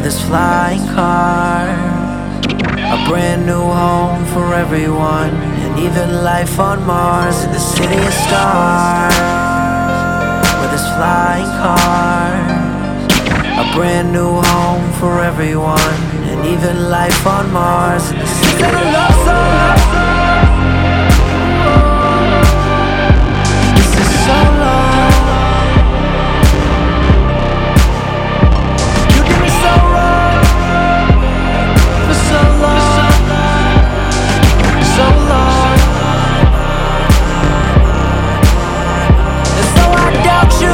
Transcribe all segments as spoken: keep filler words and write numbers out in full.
his flying cars. A brand new home for everyone, and even life on Mars. In the city of stars, with his flying cars. A brand new home for everyone, and even life on Mars. In the city of stars. This is so long. You did me so wrong for so long, so long. And so I doubt you.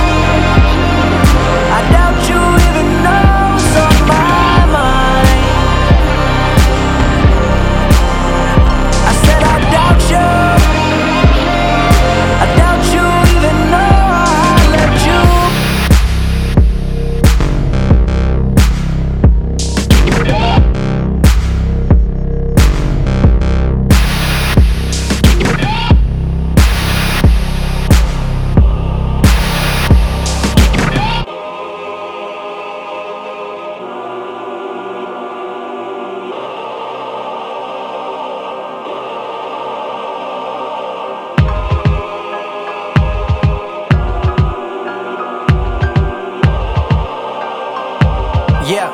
I doubt you even knows on my mind. I said I doubt you. I doubt you even know I let you. Yeah,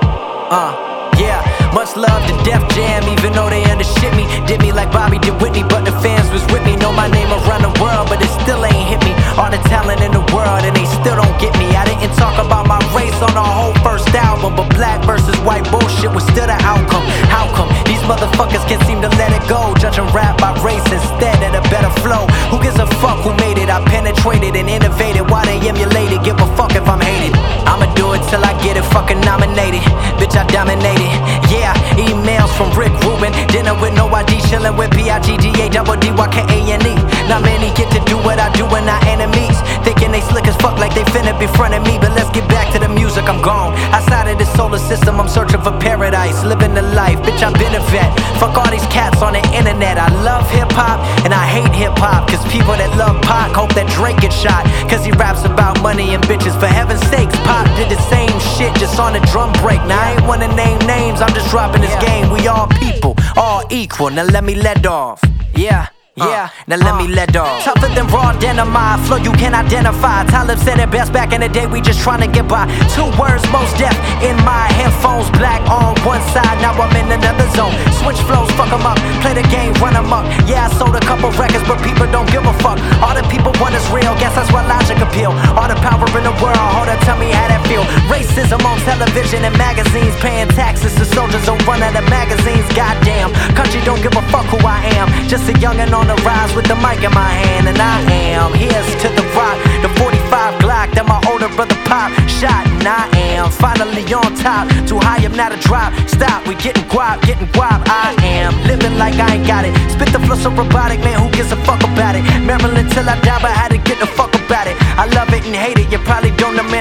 uh, yeah. Much love to Def Jam, even though they undershit me. Did me like Bobby did Whitney, but the fans was with me. Know my name around the world, but it still ain't hit me. All the talent in the world, and they still don't get me. I didn't talk about my race on the whole first album, but black versus white bullshit was still the outcome. How come these motherfuckers can't seem to let it go? Judging rap by race instead of a better flow. Who gives a fuck who made it? I penetrated and innovated. Why they emulated? Give a fuck if I'm hated. I'ma do it till I get it fucking nominated. Bitch, I dominated. Yeah, emails from Rick Rubin. Dinner with no I D, chillin' with P I G G A double D Y K A N E. Not many get to do what I do when I enemies. Thinking they slick as fuck like they finna be frontin' me. But let's get back to the music, I'm gone. Outside of the solar system, I'm searching for paradise. Living the life, bitch, I've been a vet. Fuck all these cats on the internet. I love hip-hop and I hate hip-hop. Cause people that love Pac hope that Drake gets shot. Cause he raps about money and bitches. For heaven's sakes, Pac did the same shit just on a drum break. Now I ain't wanna name names, I'm just dropping this game. We all people, all equal, now let me let off. Yeah. Yeah, now let me let off. Tougher than raw denim, my flow you can identify. Talib said it best back in the day, we just trying to get by. Two words, most deaf in my headphones. Black on one side, now I'm in another zone. Switch flows, fuck them up, play the game, run them up. Yeah, I sold a couple records, but people don't give a fuck. All the people want is real, guess that's why logic appeal. All the power in the world, hold up, tell me how that feel. Racism on television and magazines, paying taxes to soldiers don't run out of magazines. Goddamn, country don't give a fuck who I am. Just a youngin' on the rise with the mic in my hand, and I am. Here's to the rock, the forty-five Glock that my older brother Pop shot, and I am finally on top. Too high, I'm not a drop. Stop, we getting guap, getting guap. I am living like I ain't got it. Spit the flow so robotic, man, who gives a fuck about it? Maryland till I die, but I had to get the fuck about it. I love it and hate it, you probably don't know, man.